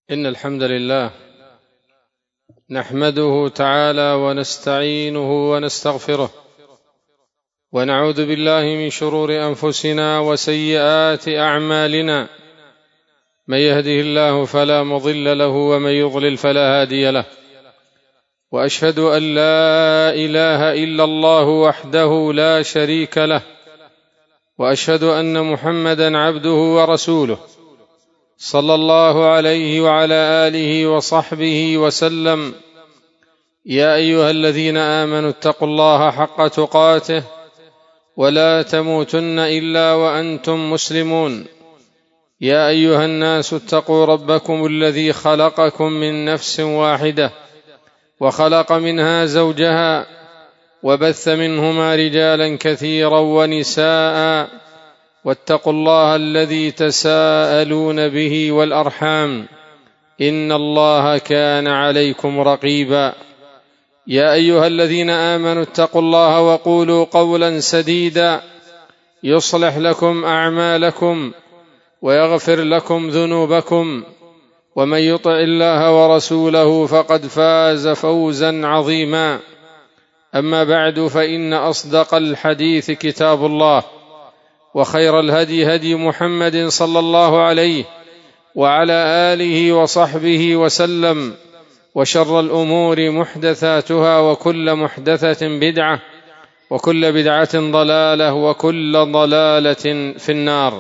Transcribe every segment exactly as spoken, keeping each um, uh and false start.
إن الحمد لله نحمده تعالى ونستعينه ونستغفره ونعوذ بالله من شرور أنفسنا وسيئات أعمالنا، من يهده الله فلا مضل له ومن يضلل فلا هادي له، وأشهد أن لا إله إلا الله وحده لا شريك له، وأشهد أن محمدًا عبده ورسوله صلى الله عليه وعلى آله وصحبه وسلم. يا أيها الذين آمنوا اتقوا الله حق تقاته ولا تموتن إلا وأنتم مسلمون. يا أيها الناس اتقوا ربكم الذي خلقكم من نفس واحدة وخلق منها زوجها وبث منهما رجالا كثيرا ونساء، واتقوا الله الذي تساءلون به والأرحام إن الله كان عليكم رقيبا. يا أيها الذين آمنوا اتقوا الله وقولوا قولا سديدا يصلح لكم أعمالكم ويغفر لكم ذنوبكم، ومن يطع الله ورسوله فقد فاز فوزا عظيما. أما بعد، فإن أصدق الحديث كتاب الله، وخير الهدي هدي محمد صلى الله عليه وعلى آله وصحبه وسلم، وشر الأمور محدثاتها، وكل محدثة بدعة، وكل بدعة ضلالة، وكل ضلالة في النار.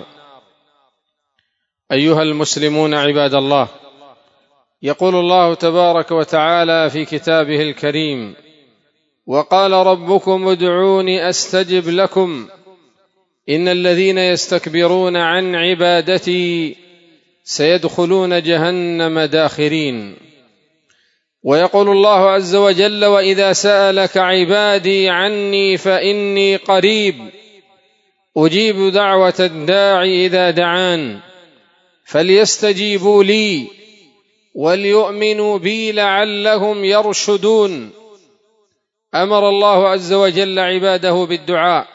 أيها المسلمون عباد الله، يقول الله تبارك وتعالى في كتابه الكريم: وقال ربكم ادعوني أستجب لكم إن الذين يستكبرون عن عبادتي سيدخلون جهنم داخرين. ويقول الله عز وجل: وإذا سألك عبادي عني فإني قريب أجيب دعوة الداعي إذا دعان فليستجيبوا لي وليؤمنوا بي لعلهم يرشدون. أمر الله عز وجل عباده بالدعاء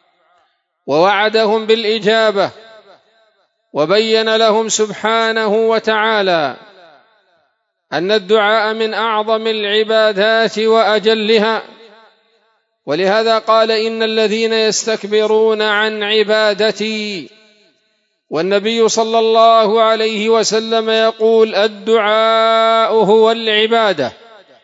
ووعدهم بالإجابة، وبين لهم سبحانه وتعالى أن الدعاء من أعظم العبادات وأجلها، ولهذا قال: إن الذين يستكبرون عن عبادتي. والنبي صلى الله عليه وسلم يقول: الدعاء هو العبادة،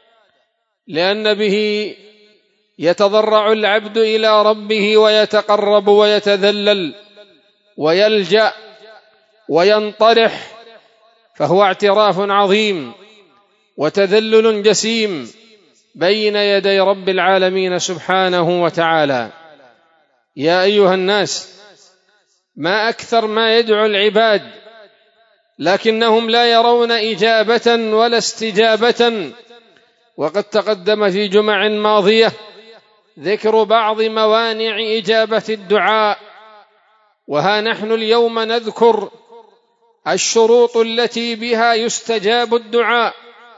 لأن به يتضرع العبد إلى ربه ويتقرب ويتذلل ويلجأ وينطرح، فهو اعتراف عظيم وتذلل جسيم بين يدي رب العالمين سبحانه وتعالى. يا أيها الناس، ما أكثر ما يدعو العباد لكنهم لا يرون إجابة ولا استجابة. وقد تقدم في جمع ماضية ذكر بعض موانع إجابة الدعاء، وها نحن اليوم نذكر الشروط التي بها يستجاب الدعاء،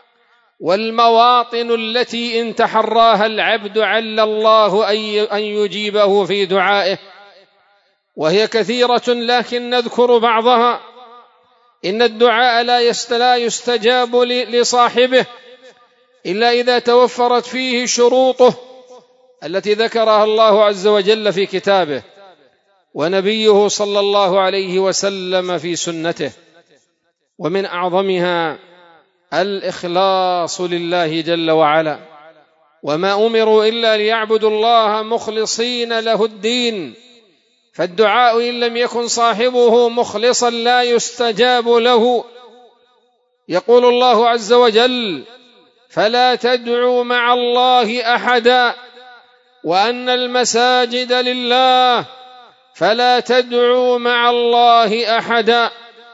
والمواطن التي إن تحراها العبد عل الله أن يجيبه في دعائه، وهي كثيرة لكن نذكر بعضها. إن الدعاء لا يستجاب لصاحبه إلا إذا توفرت فيه شروطه التي ذكرها الله عز وجل في كتابه، ونبيه صلى الله عليه وسلم في سنته. ومن أعظمها الإخلاص لله جل وعلا، وما أمروا إلا ليعبدوا الله مخلصين له الدين، فالدعاء إن لم يكن صاحبه مخلصا لا يستجاب له. يقول الله عز وجل: فلا تدعوا مع الله أحدا وأن المساجد لله فلا تدعوا مع الله أحدا.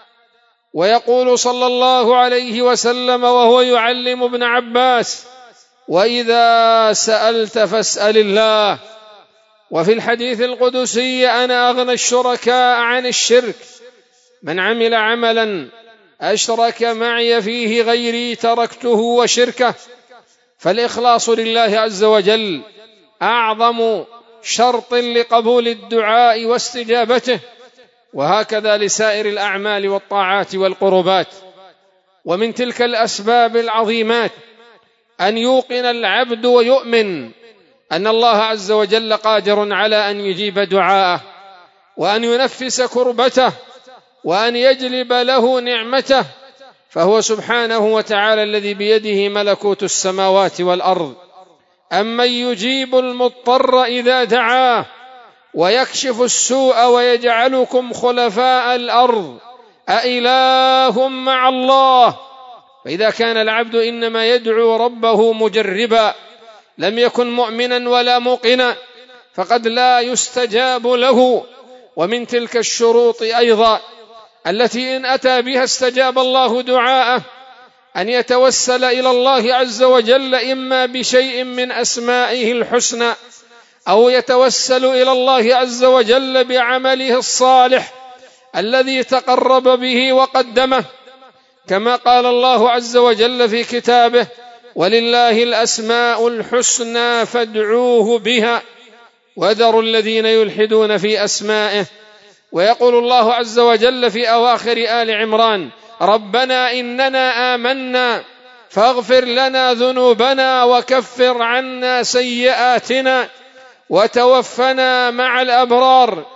ويقول صلى الله عليه وسلم وهو يعلم ابن عباس: وإذا سألت فاسأل الله. وفي الحديث القدسي: أنا أغنى الشركاء عن الشرك، من عمل عملا أشرك معي فيه غيري تركته وشركه. فالإخلاص لله عز وجل أعظم شرط لقبول الدعاء واستجابته، وهكذا لسائر الأعمال والطاعات والقربات. ومن تلك الأسباب العظيمات أن يوقن العبد ويؤمن أن الله عز وجل قادر على أن يجيب دعاءه، وأن ينفس كربته، وأن يجلب له نعمته، فهو سبحانه وتعالى الذي بيده ملكوت السماوات والأرض. أمن يجيب المضطر إذا دعاه ويكشف السوء ويجعلكم خلفاء الأرض أإله مع الله. فإذا كان العبد إنما يدعو ربه مجربا لم يكن مؤمنا ولا موقنا فقد لا يستجاب له. ومن تلك الشروط أيضا التي إن أتى بها استجاب الله دعاءه أن يتوسل إلى الله عز وجل إما بشيء من أسمائه الحسنى أو يتوسل إلى الله عز وجل بعمله الصالح الذي تقرب به وقدمه، كما قال الله عز وجل في كتابه: ولله الأسماء الحسنى فادعوه بها وذروا الذين يلحدون في أسمائه. ويقول الله عز وجل في أواخر آل عمران: ربنا إننا آمنا فاغفر لنا ذنوبنا وكفر عنا سيئاتنا وتوفنا مع الأبرار.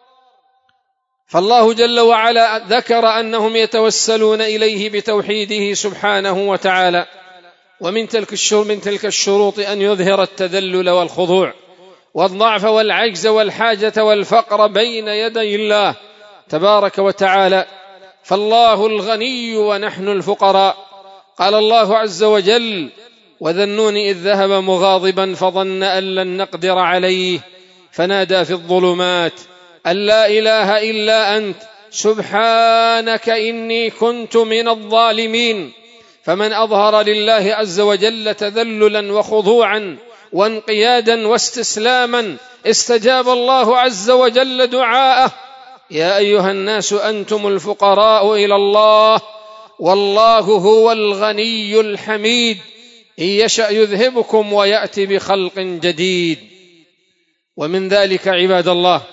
فالله جل وعلا ذكر أنهم يتوسلون إليه بتوحيده سبحانه وتعالى. ومن تلك الشروط من تلك الشروط أن يظهر التذلل والخضوع والضعف والعجز والحاجة والفقر بين يدي الله تبارك وتعالى، فالله الغني ونحن الفقراء. قال الله عز وجل: وذا النون إذ ذهب مغاضبا فظن أن لن نقدر عليه فنادى في الظلمات أن لا إله إلا أنت سبحانك إني كنت من الظالمين. فمن أظهر لله عز وجل تذللا وخضوعا وانقيادا واستسلاما استجاب الله عز وجل دعاءه. يا أيها الناس أنتم الفقراء إلى الله والله هو الغني الحميد إن يشأ يذهبكم ويأتي بخلق جديد. ومن ذلك عباد الله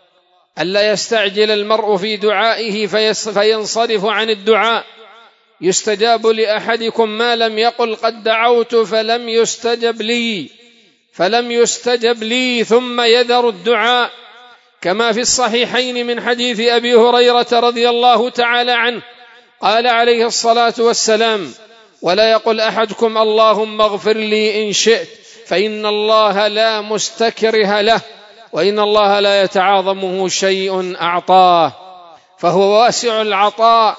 ألا يستعجل المرء في دعائه فينصرف عن الدعاء. يستجاب لأحدكم ما لم يقل قد دعوت فلم يستجب لي فلم يستجب لي ثم يذر الدعاء، كما في الصحيحين من حديث أبي هريرة رضي الله تعالى عنه قال عليه الصلاة والسلام: ولا يقل أحدكم اللهم اغفر لي إن شئت فإن الله لا مستكره له وإن الله لا يتعاظمه شيء أعطاه. فهو واسع العطاء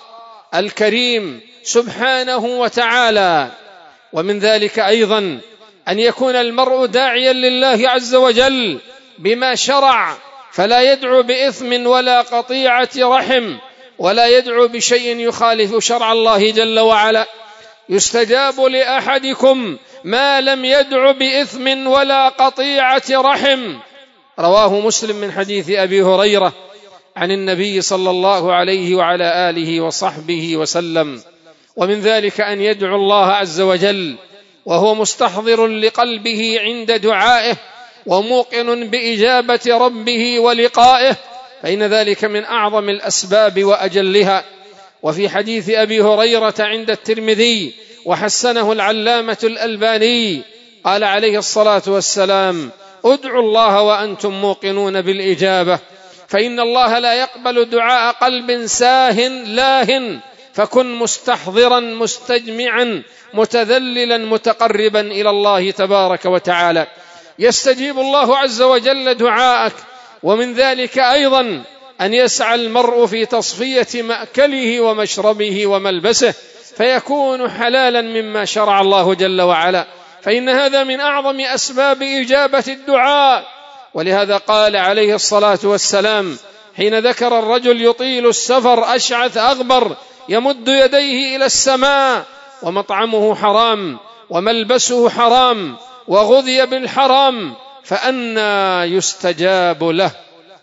الكريم سبحانه وتعالى. ومن ذلك أيضا أن يكون المرء داعيا لله عز وجل بما شرع، فلا يدعو بإثم ولا قطيعة رحم ولا يدعو بشيء يخالف شرع الله جل وعلا. يستجاب لأحدكم ما لم يدع بإثم ولا قطيعة رحم. رواه مسلم من حديث أبي هريرة عن النبي صلى الله عليه وعلى آله وصحبه وسلم. ومن ذلك أن يدعو الله عز وجل وهو مستحضر لقلبه عند دعائه وموقن بإجابة ربه ولقائه، فإن ذلك من أعظم الأسباب وأجلها. وفي حديث أبي هريرة عند الترمذي وحسنه العلامة الألباني قال عليه الصلاة والسلام: ادعوا الله وأنتم موقنون بالإجابة فإن الله لا يقبل دعاء قلب ساه لاه، فكن مستحضرا مستجمعا متذللا متقربا إلى الله تبارك وتعالى يستجيب الله عز وجل دعاءك. ومن ذلك أيضا أن يسعى المرء في تصفية مأكله ومشربه وملبسه فيكون حلالا مما شرع الله جل وعلا، فإن هذا من أعظم أسباب إجابة الدعاء. ولهذا قال عليه الصلاة والسلام حين ذكر الرجل يطيل السفر أشعث أغبر يمد يديه إلى السماء ومطعمه حرام وملبسه حرام وغذي بالحرام فأنى يستجاب له.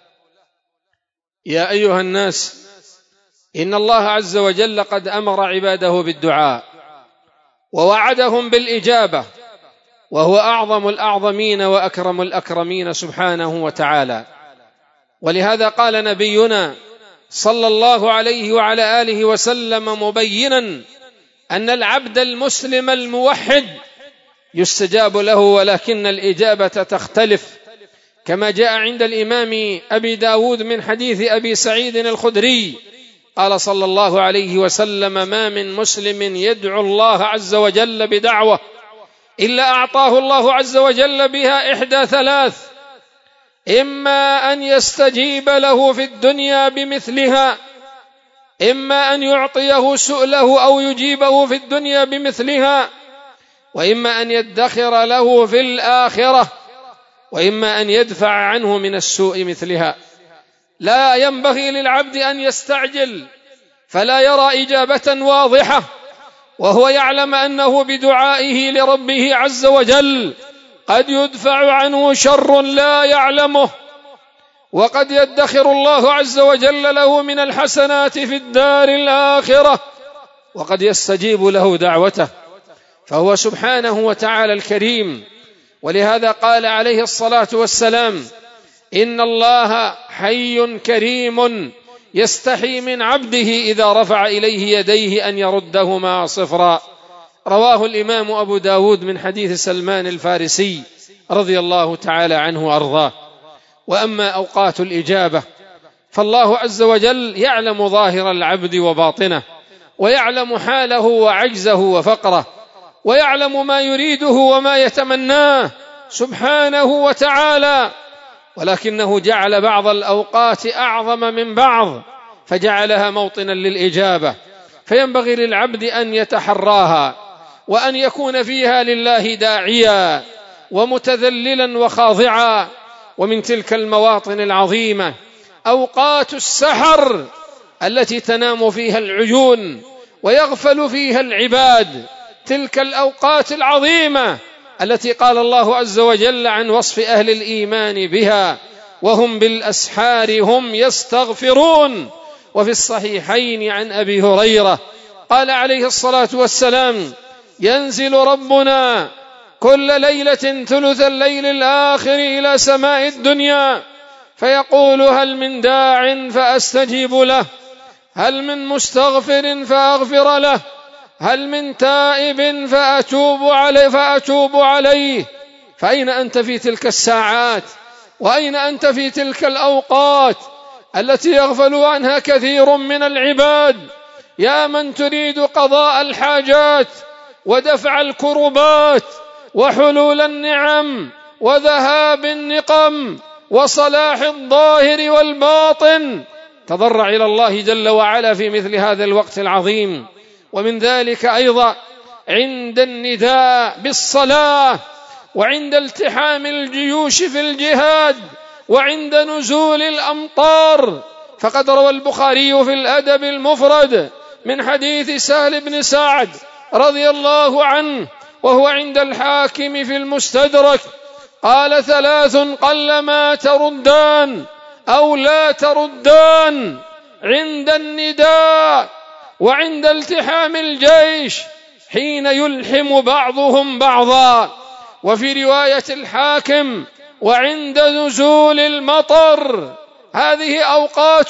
يا أيها الناس، إن الله عز وجل قد أمر عباده بالدعاء ووعدهم بالإجابة، وهو أعظم الأعظمين وأكرم الأكرمين سبحانه وتعالى. ولهذا قال نبينا صلى الله عليه وعلى آله وسلم مبينا أن العبد المسلم الموحد يستجاب له، ولكن الإجابة تختلف، كما جاء عند الإمام أبي داود من حديث أبي سعيد الخدري قال صلى الله عليه وسلم: ما من مسلم يدعو الله عز وجل بدعوة إلا أعطاه الله عز وجل بها إحدى ثلاث: إما أن يستجيب له في الدنيا بمثلها، إما أن يعطيه سؤله أو يجيبه في الدنيا بمثلها، وإما أن يدخر له في الآخرة، وإما أن يدفع عنه من السوء مثلها. لا ينبغي للعبد أن يستعجل فلا يرى إجابة واضحة وهو يعلم أنه بدعائه لربه عز وجل قد يدفع عنه شر لا يعلمه، وقد يدخر الله عز وجل له من الحسنات في الدار الآخرة، وقد يستجيب له دعوته، فهو سبحانه وتعالى الكريم. ولهذا قال عليه الصلاة والسلام: إن الله حي كريم يستحي من عبده إذا رفع إليه يديه أن يردهما صفرا. رواه الإمام أبو داود من حديث سلمان الفارسي رضي الله تعالى عنه وأرضاه. وأما أوقات الإجابة فالله عز وجل يعلم ظاهر العبد وباطنه، ويعلم حاله وعجزه وفقره، ويعلم ما يريده وما يتمناه سبحانه وتعالى، ولكنه جعل بعض الأوقات أعظم من بعض فجعلها موطنا للإجابة، فينبغي للعبد أن يتحراها وأن يكون فيها لله داعيا ومتذللا وخاضعا. ومن تلك المواطن العظيمة أوقات السحر التي تنام فيها العيون ويغفل فيها العباد، تلك الأوقات العظيمة التي قال الله عز وجل عن وصف أهل الإيمان بها: وهم بالأسحار هم يستغفرون. وفي الصحيحين عن أبي هريرة قال عليه الصلاة والسلام: ينزل ربنا كل ليلة ثلث الليل الآخر إلى سماء الدنيا فيقول: هل من داع فأستجيب له، هل من مستغفر فأغفر له، هل من تائب فأتوب عليه فأتوب عليه. فأين أنت في تلك الساعات؟ وأين أنت في تلك الأوقات التي يغفل عنها كثير من العباد؟ يا من تريد قضاء الحاجات ودفع الكربات وحلول النعم وذهاب النقم وصلاح الظاهر والباطن، تضرع إلى الله جل وعلا في مثل هذا الوقت العظيم. ومن ذلك أيضا عند النداء بالصلاة، وعند التحام الجيوش في الجهاد، وعند نزول الأمطار. فقد روى البخاري في الأدب المفرد من حديث سهل بن سعد رضي الله عنه وهو عند الحاكم في المستدرك قال: ثلاث قلما تردان أو لا تردان: عند النداء، وعند التحام الجيش حين يلحم بعضهم بعضا، وفي رواية الحاكم: وعند نزول المطر. هذه أوقات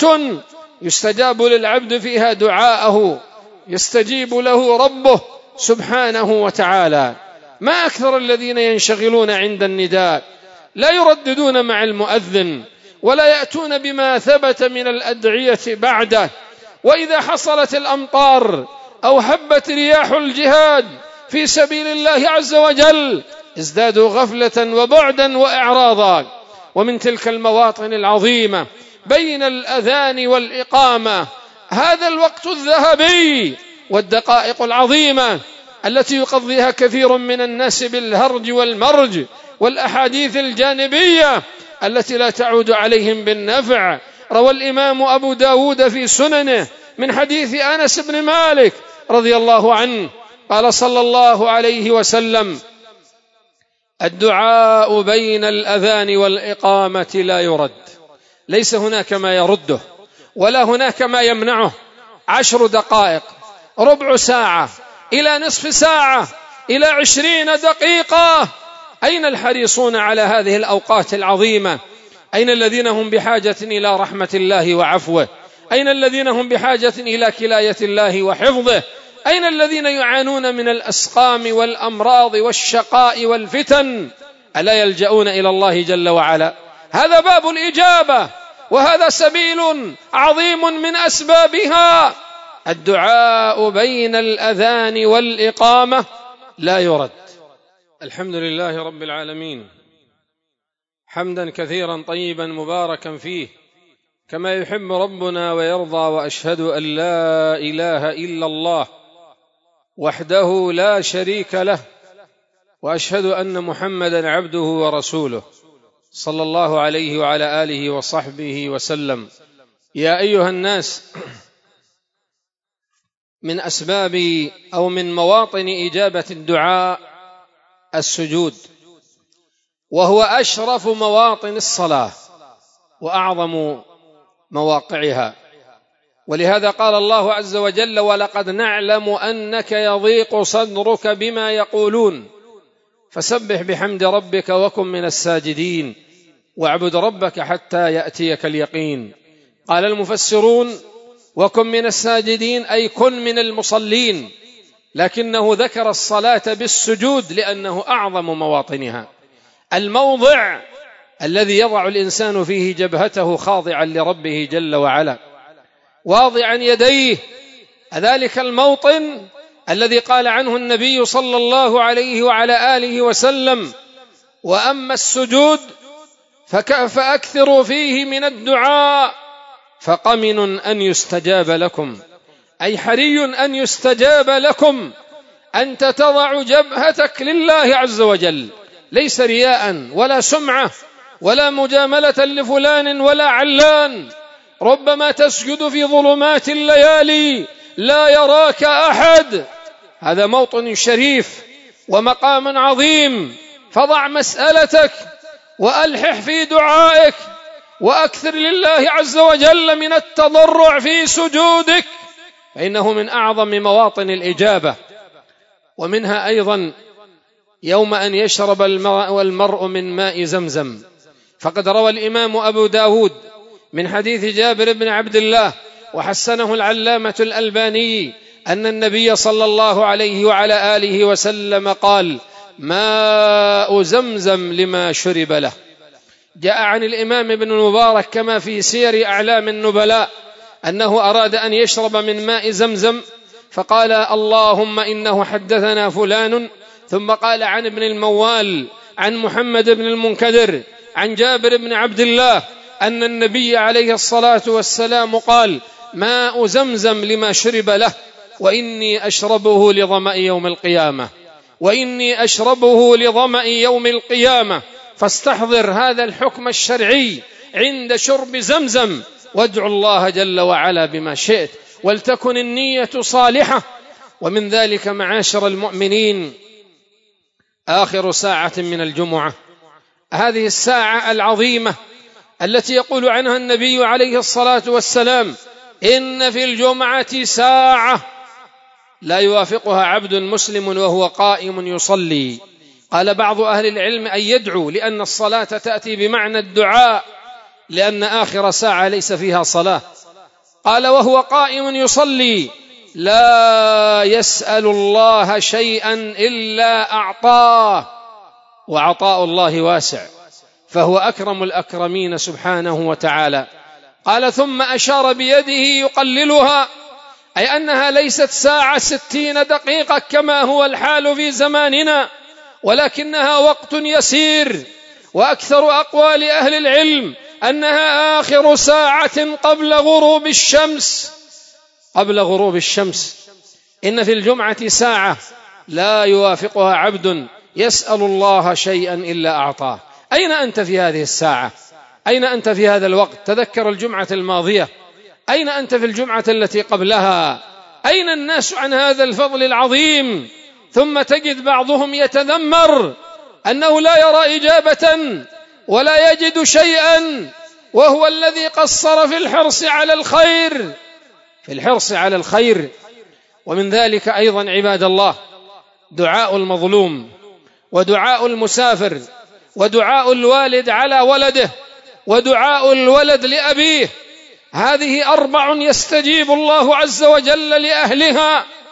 يستجاب للعبد فيها دعاءه، يستجيب له ربه سبحانه وتعالى. ما أكثر الذين ينشغلون عند النداء، لا يرددون مع المؤذن ولا يأتون بما ثبت من الأدعية بعده. وإذا حصلت الأمطار أو هبت رياح الجهاد في سبيل الله عز وجل ازدادوا غفلة وبعدا وإعراضا. ومن تلك المواطن العظيمة بين الأذان والإقامة هذا الوقت الذهبي والدقائق العظيمة التي يقضيها كثير من الناس بالهرج والمرج والأحاديث الجانبية التي لا تعود عليهم بالنفع. روى الإمام أبو داود في سننه من حديث أنس بن مالك رضي الله عنه قال صلى الله عليه وسلم: الدعاء بين الأذان والإقامة لا يرد، ليس هناك ما يرده ولا هناك ما يمنعه. عشر دقائق، ربع ساعة، إلى نصف ساعة، إلى عشرين دقيقة. أين الحريصون على هذه الأوقات العظيمة؟ أين الذين هم بحاجة إلى رحمة الله وعفوه؟ أين الذين هم بحاجة إلى كلاية الله وحفظه؟ أين الذين يعانون من الأسقام والأمراض والشقاء والفتن؟ ألا يلجؤون إلى الله جل وعلا؟ هذا باب الإجابة، وهذا سبيل عظيم من أسبابها. الدعاء بين الأذان والإقامة لا يرد. الحمد لله رب العالمين، حمدا كثيرا طيبا مباركا فيه كما يحب ربنا ويرضى، وأشهد أن لا إله إلا الله وحده لا شريك له، وأشهد أن محمدا عبده ورسوله صلى الله عليه وعلى آله وصحبه وسلم. يا أيها الناس، من أسباب أو من مواطن إجابة الدعاء السجود، وهو أشرف مواطن الصلاة وأعظم مواقعها، ولهذا قال الله عز وجل: ولقد نعلم أنك يضيق صدرك بما يقولون فسبح بحمد ربك وكن من الساجدين واعبد ربك حتى يأتيك اليقين. قال المفسرون: وكن من الساجدين أي كن من المصلين، لكنه ذكر الصلاة بالسجود لأنه أعظم مواطنها، الموضع الذي يضع الإنسان فيه جبهته خاضعا لربه جل وعلا واضعا يديه، ذلك الموطن الذي قال عنه النبي صلى الله عليه وعلى آله وسلم: وأما السجود فأكثروا فيه من الدعاء فقمن أن يستجاب لكم، أي حري أن يستجاب لكم، أنت تضع جبهتك لله عز وجل، ليس رياء ولا سمعة ولا مجاملة لفلان ولا علان. ربما تسجد في ظلمات الليالي لا يراك أحد، هذا موطن شريف ومقام عظيم، فضع مسألتك وألحح في دعائك وأكثر لله عز وجل من التضرع في سجودك، فإنه من أعظم مواطن الإجابة. ومنها أيضا يوم أن يشرب المرء من ماء زمزم، فقد روى الإمام أبو داود من حديث جابر بن عبد الله وحسنه العلامة الألباني أن النبي صلى الله عليه وعلى آله وسلم قال: ماء زمزم لما شرب له. جاء عن الإمام ابن المبارك كما في سير أعلام النبلاء أنه أراد أن يشرب من ماء زمزم فقال: اللهم إنه حدثنا فلان، ثم قال عن ابن الموال عن محمد بن المنكدر عن جابر بن عبد الله أن النبي عليه الصلاة والسلام قال: ماء زمزم لما شرب له، وإني أشربه لظمأ يوم القيامة، وإني أشربه لظمأ يوم القيامة. فاستحضر هذا الحكم الشرعي عند شرب زمزم، وادعو الله جل وعلا بما شئت، ولتكن النية صالحة. ومن ذلك معاشر المؤمنين آخر ساعة من الجمعة، هذه الساعة العظيمة التي يقول عنها النبي عليه الصلاة والسلام: إن في الجمعة ساعة لا يوافقها عبد مسلم وهو قائم يصلي. قال بعض أهل العلم أن يدعو، لأن الصلاة تأتي بمعنى الدعاء، لأن آخر ساعة ليس فيها صلاة. قال وهو قائم يصلي لا يسأل الله شيئا إلا أعطاه، وعطاء الله واسع، فهو أكرم الأكرمين سبحانه وتعالى. قال ثم أشار بيده يقللها، أي أنها ليست ساعة ستين دقيقة كما هو الحال في زماننا، ولكنها وقت يسير. وأكثر أقوال أهل العلم أنها آخر ساعة قبل غروب الشمس، قبل غروب الشمس. إن في الجمعة ساعة لا يوافقها عبد يسأل الله شيئا إلا أعطاه. أين أنت في هذه الساعة؟ أين أنت في هذا الوقت؟ تذكر الجمعة الماضية، أين أنت في الجمعة التي قبلها؟ أين الناس عن هذا الفضل العظيم؟ ثم تجد بعضهم يتذمر أنه لا يرى إجابة ولا يجد شيئا، وهو الذي قصر في الحرص على الخير، في الحرص على الخير. ومن ذلك أيضا عباد الله دعاء المظلوم، ودعاء المسافر، ودعاء الوالد على ولده، ودعاء الولد لأبيه. هذه أربع يستجيب الله عز وجل لأهلها،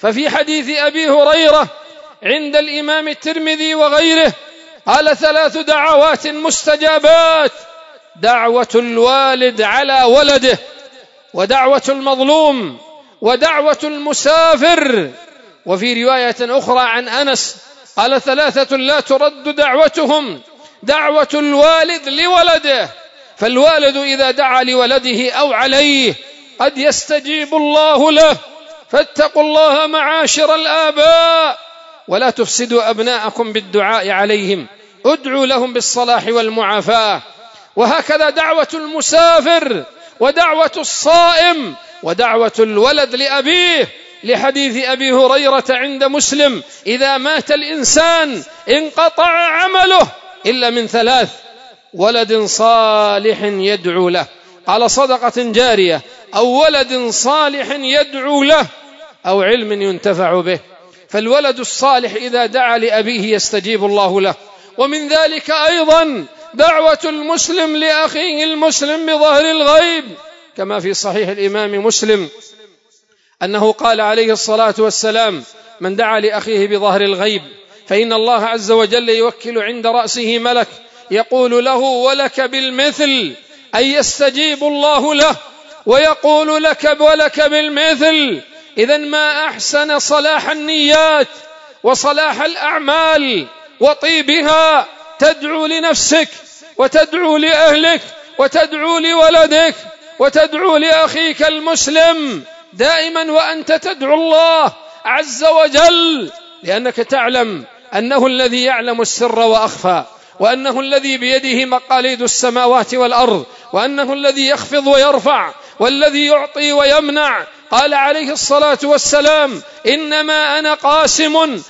ففي حديث أبي هريرة عند الإمام الترمذي وغيره قال: ثلاث دعوات مستجابات: دعوة الوالد على ولده، ودعوة المظلوم، ودعوة المسافر. وفي رواية أخرى عن أنس قال: ثلاثة لا ترد دعوتهم: دعوة الوالد لولده، فالوالد إذا دعا لولده أو عليه قد يستجيب الله له، فاتقوا الله معاشر الآباء ولا تفسدوا أبناءكم بالدعاء عليهم، ادعوا لهم بالصلاح والمعافاة. وهكذا دعوة المسافر، ودعوة الصائم، ودعوة الولد لأبيه، لحديث أبي هريرة عند مسلم: إذا مات الإنسان انقطع عمله إلا من ثلاث: ولد صالح يدعو له، قال صدقة جارية، أو ولد صالح يدعو له، أو علم ينتفع به. فالولد الصالح إذا دعا لأبيه يستجيب الله له. ومن ذلك أيضا دعوة المسلم لأخيه المسلم بظهر الغيب، كما في صحيح الإمام مسلم أنه قال عليه الصلاة والسلام: من دعا لأخيه بظهر الغيب فإن الله عز وجل يوكل عند رأسه ملك يقول له: ولك بالمثل، أي يستجيب الله له ويقول لك ولك بالمثل. إذن ما أحسن صلاح النيات وصلاح الأعمال وطيبها، تدعو لنفسك وتدعو لأهلك وتدعو لولدك وتدعو لأخيك المسلم دائما وأنت تدعو الله عز وجل، لأنك تعلم أنه الذي يعلم السر وأخفى، وأنه الذي بيده مقاليد السماوات والأرض، وأنه الذي يخفض ويرفع، والذي يعطي ويمنع. قال عليه الصلاة والسلام: إنما أنا قاسم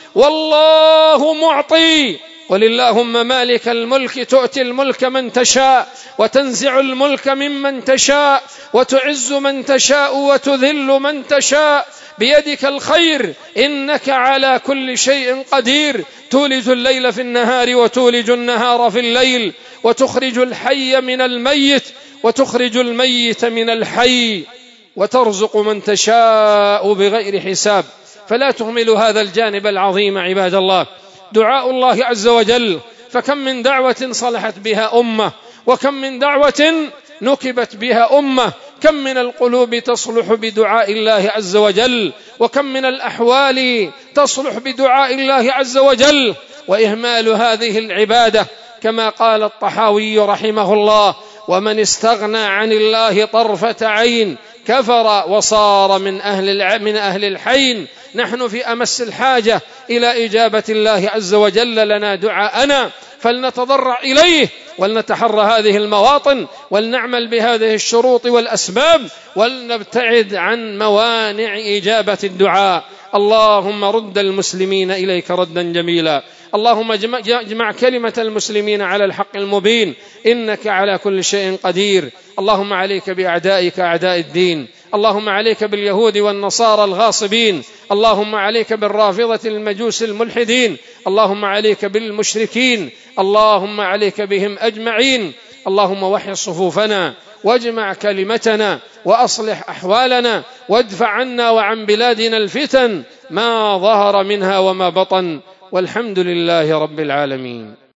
والله معطي. قل اللهم مالك الملك تؤتي الملك من تشاء وتنزع الملك ممن تشاء وتعز من تشاء وتذل من تشاء، بيدك الخير إنك على كل شيء قدير، تولج الليل في النهار وتولج النهار في الليل، وتخرج الحي من الميت وتخرج الميت من الحي، وترزق من تشاء بغير حساب. فلا تهملوا هذا الجانب العظيم عباد الله، دعاء الله عز وجل. فكم من دعوة صلحت بها أمة، وكم من دعوة نكبت بها أمة، كم من القلوب تصلح بدعاء الله عز وجل، وكم من الأحوال تصلح بدعاء الله عز وجل. وإهمال هذه العبادة كما قال الطحاوي رحمه الله: ومن استغنى عن الله طرفة عين كفر وصار من أهل من أهل الحين. نحن في أمس الحاجة إلى إجابة الله عز وجل لنا دعاءنا، فلنتضرع إليه ولنتحرى هذه المواطن، ولنعمل بهذه الشروط والأسباب، ولنبتعد عن موانع إجابة الدعاء. اللهم رد المسلمين إليك ردا جميلا، اللهم اجمع كلمة المسلمين على الحق المبين، إنك على كل شيء قدير. اللهم عليك بأعدائك أعداء الدين، اللهم عليك باليهود والنصارى الغاصبين، اللهم عليك بالرافضة المجوس الملحدين، اللهم عليك بالمشركين، اللهم عليك بهم أجمعين. اللهم وحي صفوفنا واجمع كلمتنا وأصلح أحوالنا، وادفع عنا وعن بلادنا الفتن ما ظهر منها وما بطن، والحمد لله رب العالمين.